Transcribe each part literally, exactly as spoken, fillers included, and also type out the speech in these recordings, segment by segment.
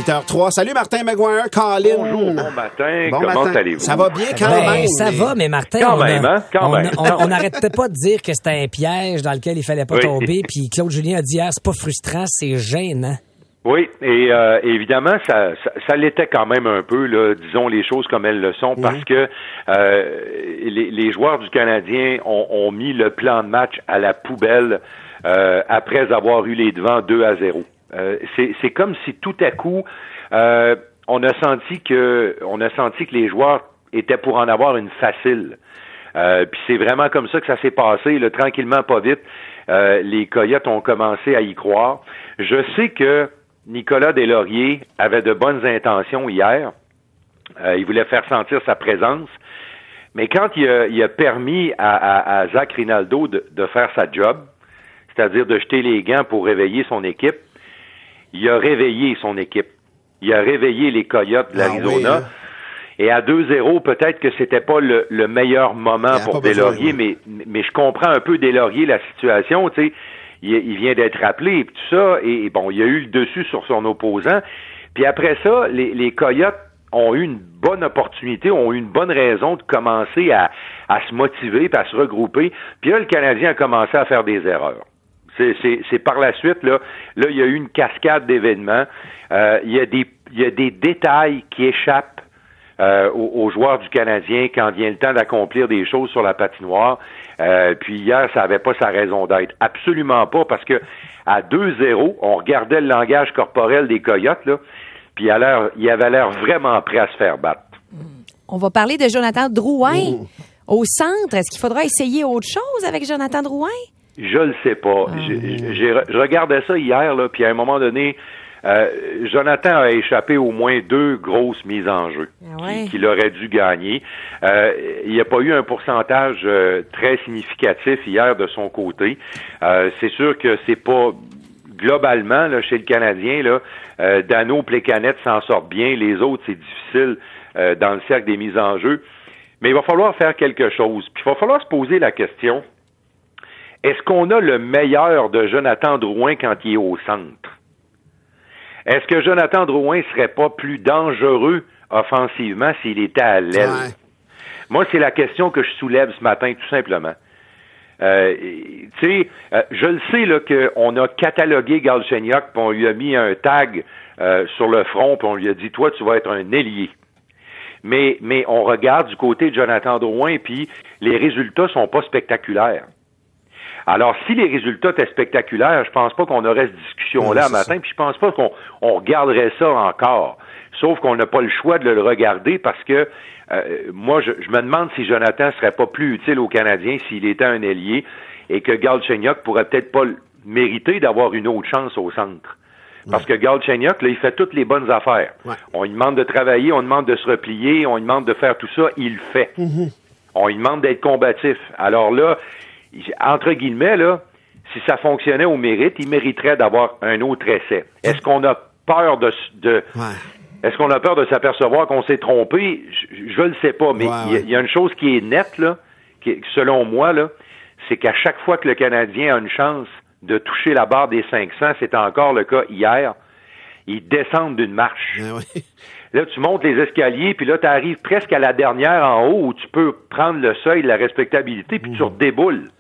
huit heures zéro trois. Salut Martin Maguire, Colin. Bonjour, bon matin. Bon Comment matin. allez-vous? Ça va bien quand Ben, même. ça mais... va, mais Martin, Quand on même, a- hein? Quand on même. a- on- on n'arrêtait pas de dire que c'était un piège dans lequel il fallait pas Oui. tomber. Puis Claude Julien a dit hier, c'est pas frustrant, c'est gênant. Oui, et euh, évidemment, ça, ça, ça l'était quand même un peu, là, disons les choses comme elles le sont, Mhm. parce que euh, les, les joueurs du Canadien ont, ont mis le plan de match à la poubelle euh, après avoir eu les devants deux à zéro. Euh, c'est, c'est comme si tout à coup, euh, on a senti que, on a senti que les joueurs étaient pour en avoir une facile. Euh, puis c'est vraiment comme ça que ça s'est passé, là, tranquillement, pas vite. Euh, les Coyotes ont commencé à y croire. Je sais que Nicolas Deslauriers avait de bonnes intentions hier. Euh, il voulait faire sentir sa présence. Mais quand il a, il a permis à, à, à Zach Rinaldo de, de faire sa job, c'est-à-dire de jeter les gants pour réveiller son équipe, il a réveillé son équipe. Il a réveillé les Coyotes de l'Arizona. Ah oui, hein? Et à deux zéro, peut-être que c'était pas le, le meilleur moment Il a pour pas besoin, Deslauriers, oui. mais, mais je comprends un peu Deslauriers, la situation, tu sais. Il, il vient d'être rappelé et tout ça, et, et bon, il a eu le dessus sur son opposant. Puis après ça, les, les Coyotes ont eu une bonne opportunité, ont eu une bonne raison de commencer à, à se motiver, puis à se regrouper. Puis là, le Canadien a commencé à faire des erreurs. C'est, c'est, c'est par la suite, là, là, il y a eu une cascade d'événements. Euh, il y a des, il y a des détails qui échappent Euh, aux, aux joueurs du Canadien quand vient le temps d'accomplir des choses sur la patinoire. Euh, puis hier, ça avait pas sa raison d'être. Absolument pas, parce que à deux zéro, on regardait le langage corporel des Coyotes, là, puis il, a l'air, il avait l'air vraiment prêt à se faire battre. On va parler de Jonathan Drouin Oh. au centre. Est-ce qu'il faudra essayer autre chose avec Jonathan Drouin? Je le sais pas. J'ai, j'ai, je regardais ça hier, là, puis à un moment donné, Euh, Jonathan a échappé au moins deux grosses mises en jeu Ah ouais. qu'il, qu'il aurait dû gagner. Euh, il n'y a pas eu un pourcentage euh, très significatif hier de son côté. Euh, c'est sûr que c'est pas globalement là, chez le Canadien, là, euh, Dano, Plekanec s'en sortent bien. Les autres, c'est difficile euh, dans le cercle des mises en jeu. Mais il va falloir faire quelque chose. Puis il va falloir se poser la question, est-ce qu'on a le meilleur de Jonathan Drouin quand il est au centre? Est-ce que Jonathan Drouin serait pas plus dangereux offensivement s'il était à l'aile? Ouais. Moi, c'est la question que je soulève ce matin, tout simplement. Euh, tu sais, euh, je le sais là qu'on a catalogué Galchenyuk, puis on lui a mis un tag euh, sur le front, puis on lui a dit, toi, tu vas être un ailier. Mais, mais on regarde du côté de Jonathan Drouin, puis les résultats sont pas spectaculaires. Alors, si les résultats étaient spectaculaires, je pense pas qu'on aurait cette discussion-là Oui, ce matin, ça. puis je pense pas qu'on on regarderait ça encore. Sauf qu'on n'a pas le choix de le regarder parce que euh, moi, je, je me demande si Jonathan serait pas plus utile aux Canadiens s'il était un ailier et que Galchenyuk pourrait peut-être pas mériter d'avoir une autre chance au centre. Parce que Galchenyuk, là, il fait toutes les bonnes affaires. Ouais. On lui demande de travailler, on lui demande de se replier, on lui demande de faire tout ça, il le fait. Mm-hmm. On lui demande d'être combatif. Alors là, entre guillemets, là, si ça fonctionnait au mérite, il mériterait d'avoir un autre essai. Est-ce qu'on a peur de, de Ouais. est-ce qu'on a peur de s'apercevoir qu'on s'est trompé? Je ne le sais pas, mais il Ouais, ouais. y, y a une chose qui est nette, là, qui, selon moi, là, c'est qu'à chaque fois que le Canadien a une chance de toucher la barre des cinq cents, c'est encore le cas hier, ils descendent d'une marche. Ben oui. Là, tu montes les escaliers, puis là, tu arrives presque à la dernière en haut où tu peux prendre le seuil de la respectabilité, puis tu redéboules.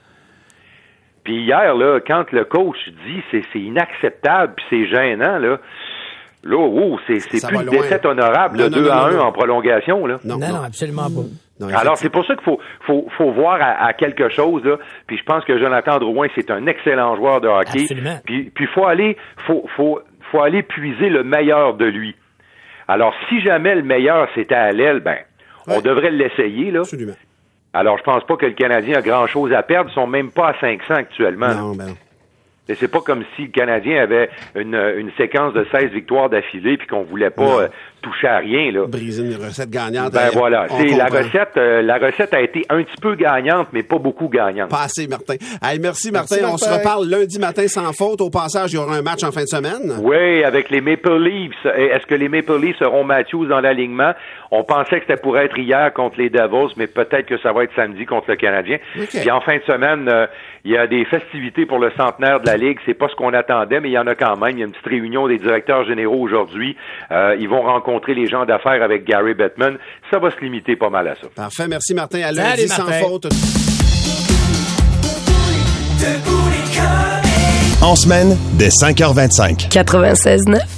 Puis hier, là, quand le coach dit c'est, c'est inacceptable, puis c'est gênant, là, là, oh, c'est, c'est Ça plus va une loin. défaite honorable, Non, là, non, deux non, à non, un non. en prolongation, là. Non, Non, non. non, absolument pas. Non, Alors, c'est pour ça qu'il faut, faut, faut voir à, à quelque chose, là. Puis je pense que Jonathan Drouin, c'est un excellent joueur de hockey. Absolument. Puis, puis faut aller, faut, faut, faut aller puiser le meilleur de lui. Alors, si jamais le meilleur c'était à l'aile, ben, on Ouais. devrait l'essayer, là. Absolument. Alors, je pense pas que le Canadien a grand-chose à perdre. Ils sont même pas à cinq cents actuellement. Non, ben non. Et c'est pas comme si le Canadien avait une, une séquence de seize victoires d'affilée puis qu'on voulait pas Non. euh, toucher à rien, là. Briser une recette gagnante. Ben euh, voilà, on c'est la comprend. recette. euh, la recette a été un petit peu gagnante, mais pas beaucoup gagnante. Pas assez, Martin. Hey, merci, Martin. Merci, On Martin. se reparle lundi matin sans faute. Au passage, il y aura un match en fin de semaine. Oui, avec les Maple Leafs. Est-ce que les Maple Leafs seront Matthews dans l'alignement? On pensait que c'était pour être hier contre les Devils, mais peut-être que ça va être samedi contre le Canadien. OK. Puis en fin de semaine, euh, Il y a des festivités pour le centenaire de la Ligue. C'est pas ce qu'on attendait, mais il y en a quand même. Il y a une petite réunion des directeurs généraux aujourd'hui. Euh, ils vont rencontrer les gens d'affaires avec Gary Bettman. Ça va se limiter pas mal à ça. Parfait. Merci, Martin. À Salut, lundi sans Martin. faute. En semaine, dès cinq heures vingt-cinq. quatre-vingt-seize neuf